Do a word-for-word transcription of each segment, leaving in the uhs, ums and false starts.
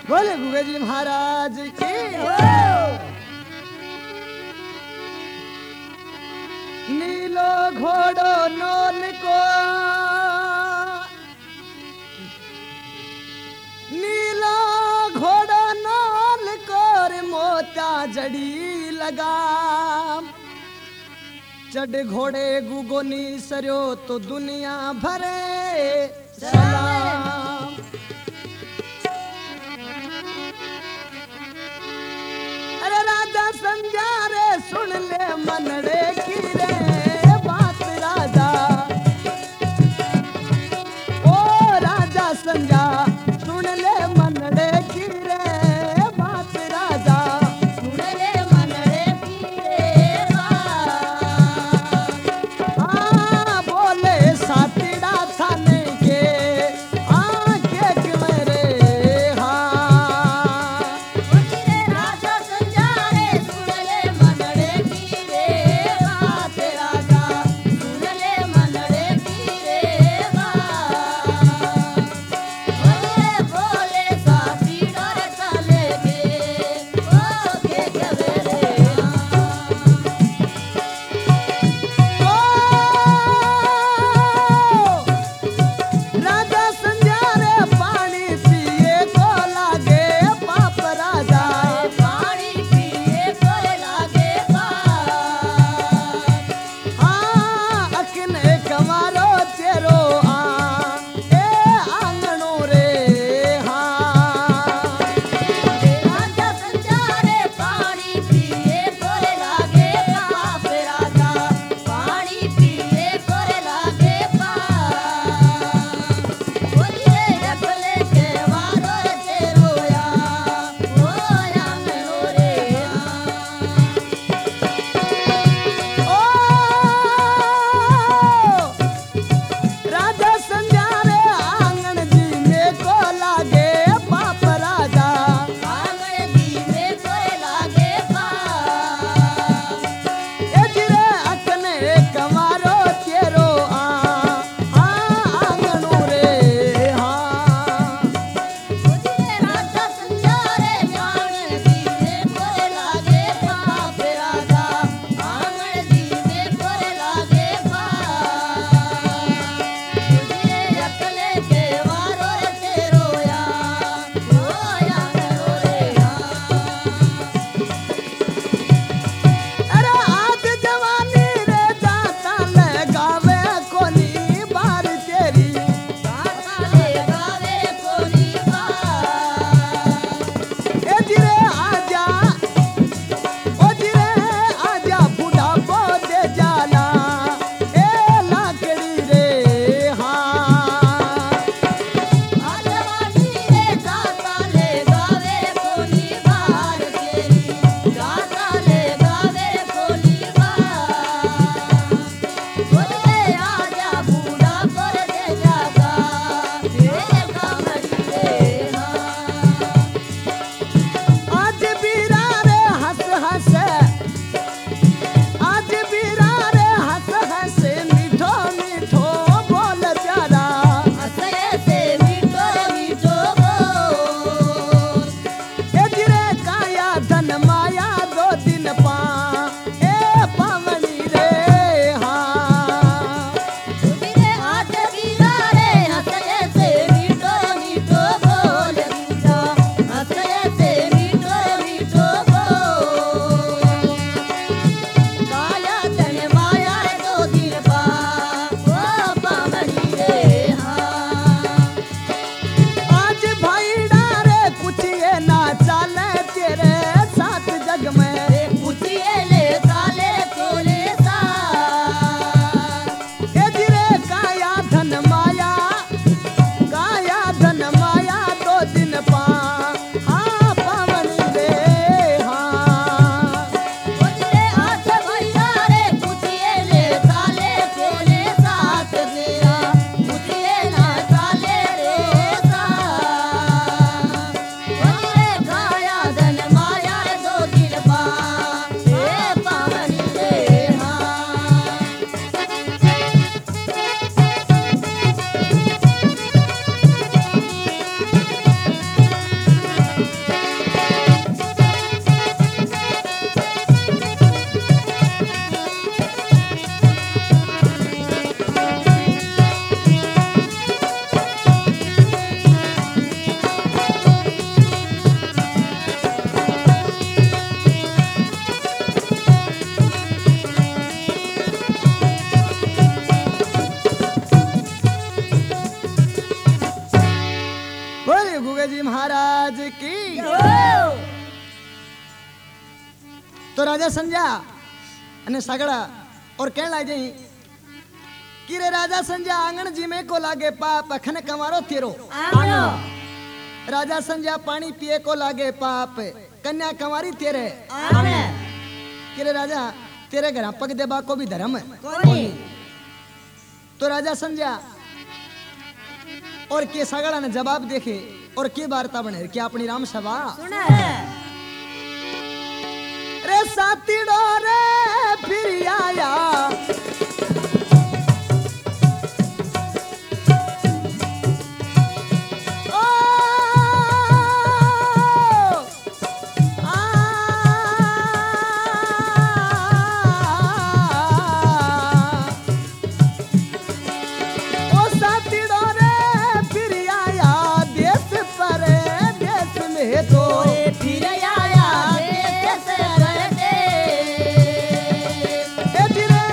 बोले गुगे जी महाराज की नीलो घोड़ो नोल को नीलो घोड़ो नोल को रे मोता जड़ी लगा चढ़ घोड़े गुगोनी सरयो तो दुनिया भरे सलाम। अरे राजा समझा रे सुन ले मनड़े की रे बात राजा ओ राजा समझा सुन ले मनड़े की रे बात राजा सुन ले मनड़े की रे बात। हाँ बोले सातीड़ा थाने के आके के मेरे हाँ राजा समझा रे सुन ले मनड़े की रे बात। राजा संजा अने सगड़ा और कहने लगे कि रे राजा संजा आंगन जी में को लागे पाप अखन कमारो तेरो राजा संजा पानी पिए को लागे पाप कन्या कमारी तेरे कि रे राजा तेरे घर पग देबा को भी धर्म है तो राजा संजा और के सगड़ा ने जवाब देखे और के वार्ता बने क्या अपनी राम सभा रे साथी डोरे फिर आया धीरे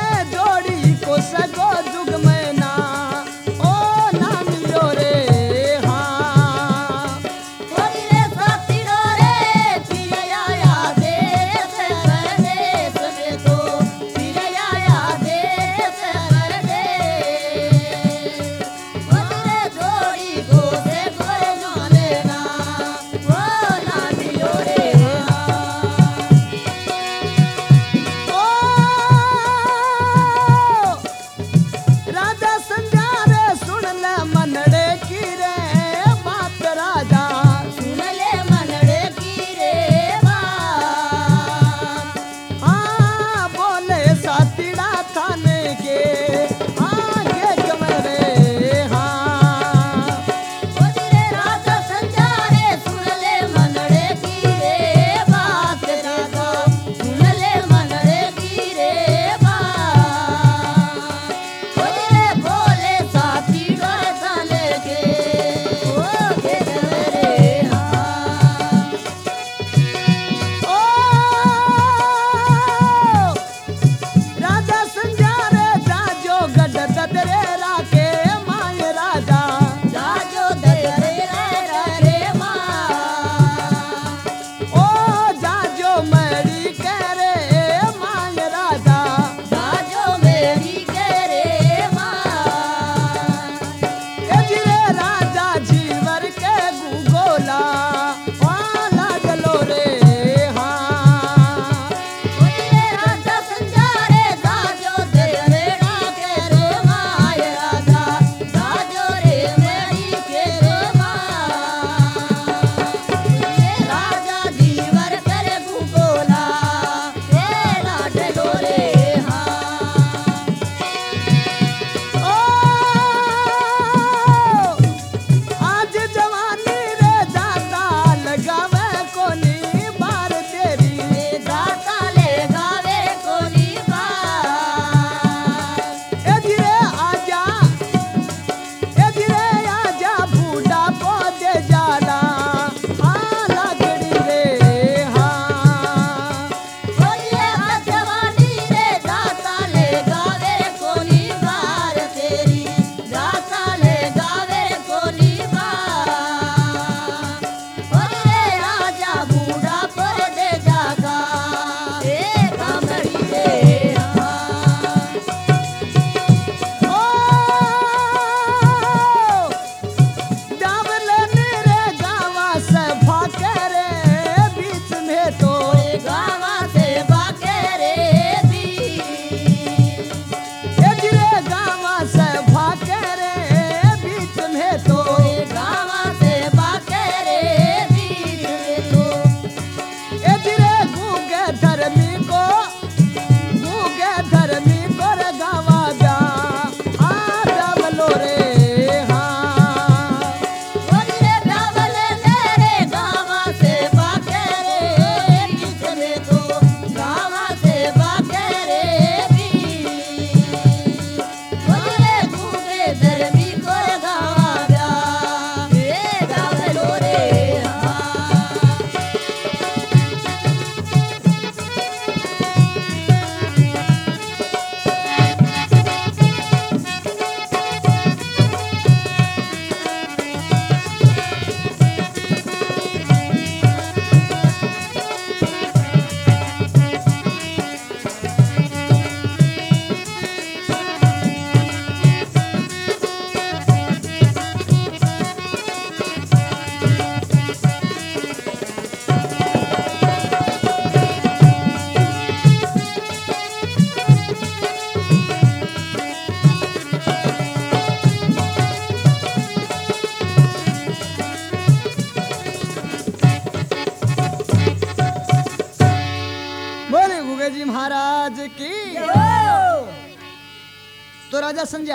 तो राजा संजया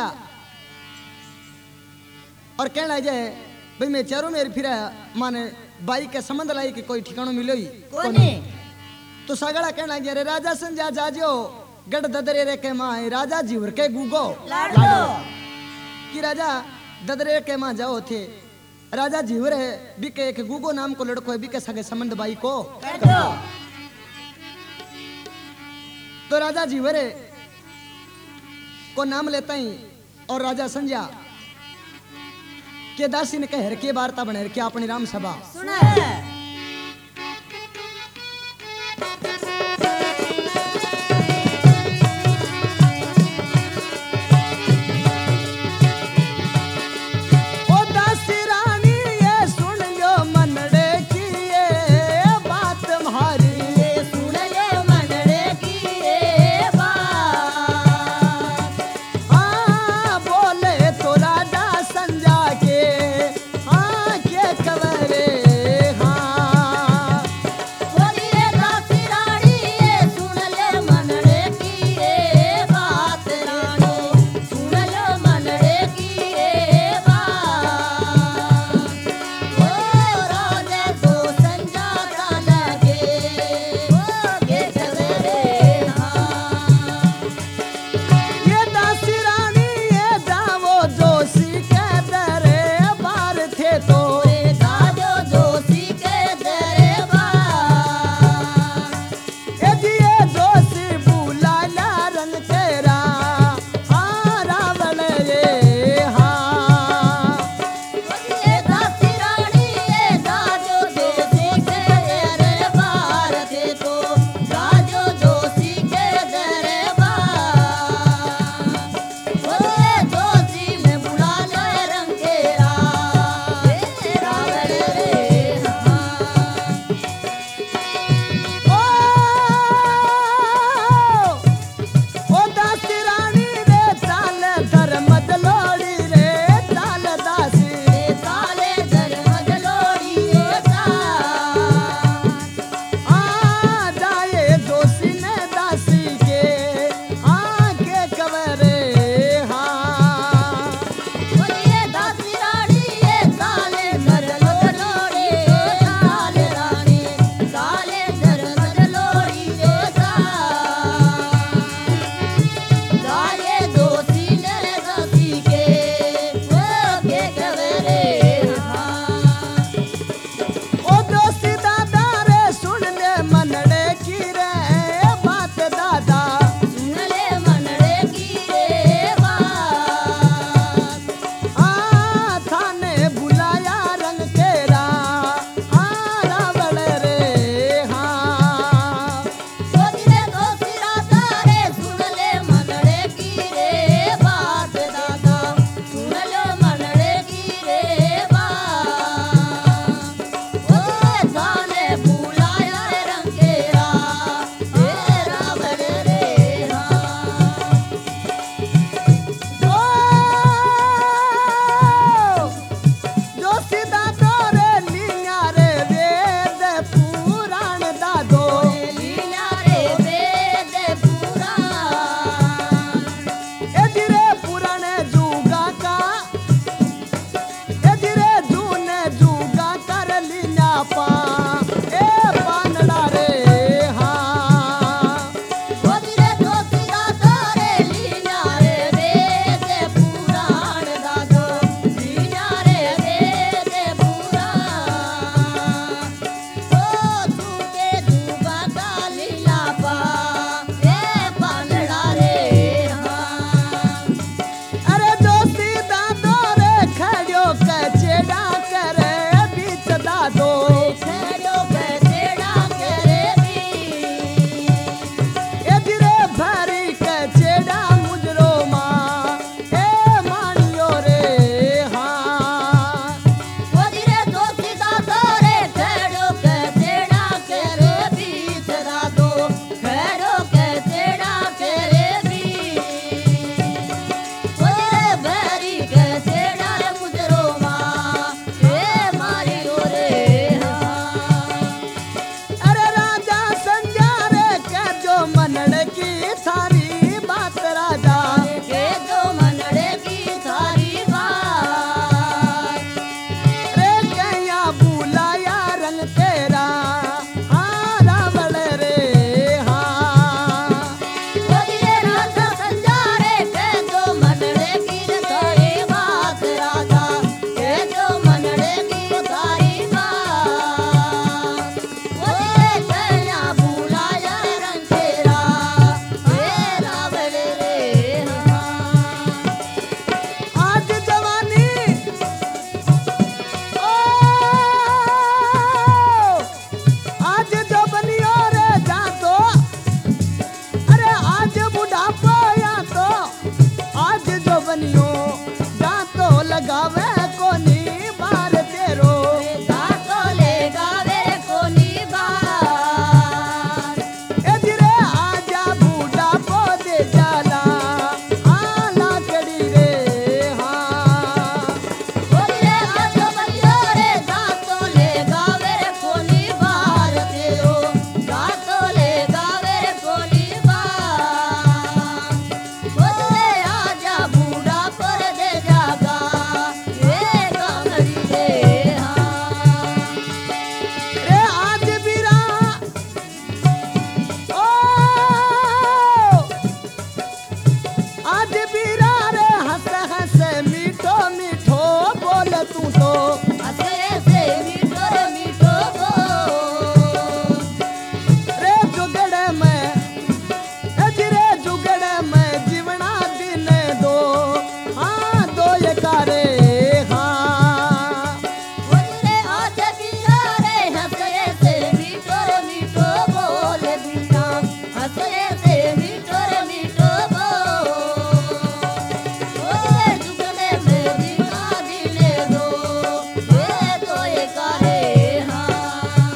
और कहने लगे भाई मैं चारों मेरे फिर माने बाई के संबंध लाई कि कोई ठिकानो मिलो ही कोनी तो सगड़ा कहने लगे अरे राजा संजया जाजो गढ़ ददरे रे के माँ राजा जीवर के गुगो लाडो कि राजा ददरे के माँ जाओ थे राजा जीवर है बिके एक गुगो नाम को लड़को है बिके सगे संबंध बाई को कर दो तो राजा जीवर है को नाम लेता ही और राजा संजया के दासी ने कह के वार्ता बने के अपनी राम सभा सुना है ओ दासी रानी ये सुन लो मनड़े की ये बात तुम्हारी ये सुन ले मनड़े की ये बात हाँ बोले तो राजा संजया के हाँ के कवरे हाँ लगावे कोनी बार तेरो गातो ले गावे कोनी बार ए जिरे आजा बूढ़ा को दे जाला हाँ लाकड़ी रे हाँ बोले आजो बलियो रे गातो ले गावे कोनी बार तेरो गातो ले गावे कोनी बार बोले आजा बूढ़ा पर दे जागा ये कांगड़ी रे हाँ रे आज बीरा ओ आज बीरा रे हंस हंस मीठो मीठो बोल तू तो हसे से मीठो रे मीठो बोल रे जुगड़े में ए जिरे जुगड़े में जीवना दिन दो हाँ दो ये कारे हाँ बोले आज बीरा रे हसे से मीठो रे मीठो बोले बीरा हसे से मीठो रे मीठो बोल बोले जुगने में जीना जीने दो ये तो ये कारे हाँ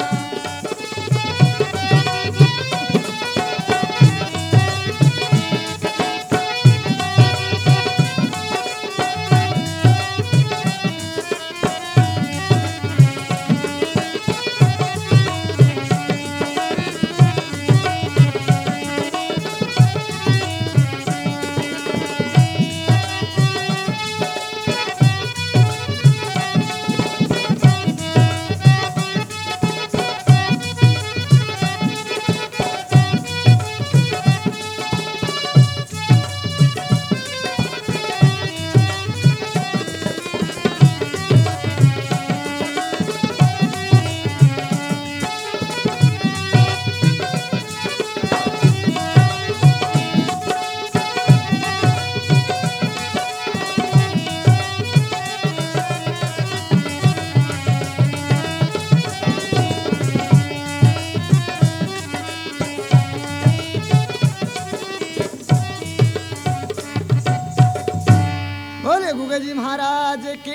बोले गुगे जी महाराज की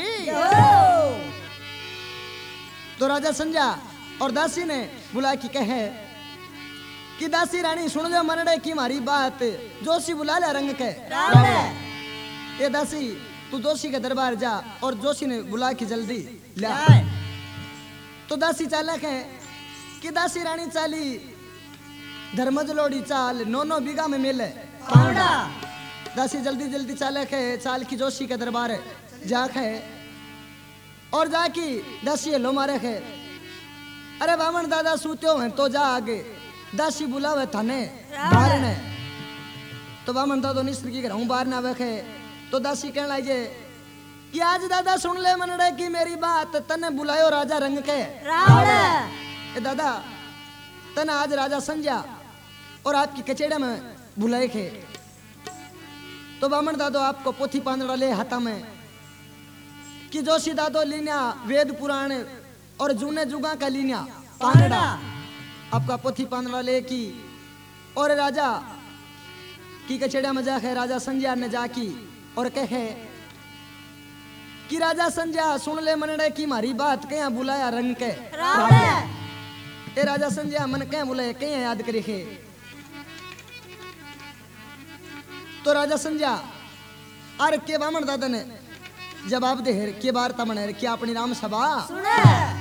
तो राजा संजय और दासी ने बुला की कहे कि दासी रानी सुन जो मनड़े की मारी बात जोशी बुला ले रंग के ये दासी तू जोशी के दरबार जा और जोशी ने बुला की जल्दी ला तो दासी चालक है कि दासी रानी चाली धर्मज लोड़ी चाल नो नो बीघा में मिले पावड़ा दासी जल्दी जल्दी चालक है चाल की जोशी के दरबार जाक है और जाकी दासी लो मारे है अरे बामन दादा सूत्यो हैं तो जा आगे दासी बुलावे थाने बाहर ने तो बामन दादो निस्त्र की घर बाहर ना आवे तो दासी कहने लगे कि आज दादा सुन ले मनड़े की मेरी बात तने बुलायो राजा रंग के रावण ए दादा तने आज राजा संजय और आपकी कचेड़े में बुलाए थे तो बामन दादो आपको पोथी पांदड़ा ले हाथा में कि जोशी दादो लीनिया वेद पुराण और जूने जुगा का लीनिया पांदड़ा आपका पोथी पांदड़ा ले की और राजा की कचेड़ा में जाके राजा संजय ने जाकी और कहे कि राजा संजय सुन ले मनड़े की मारी बात कहीं बुलाया रंग के रावण ए राजा संजय मन कहीं बुलाए कहीं याद करी खे तो राजा संजय अरे के बामन दादा ने जवाब दे के बार तमन क्या अपनी राम सभा सुने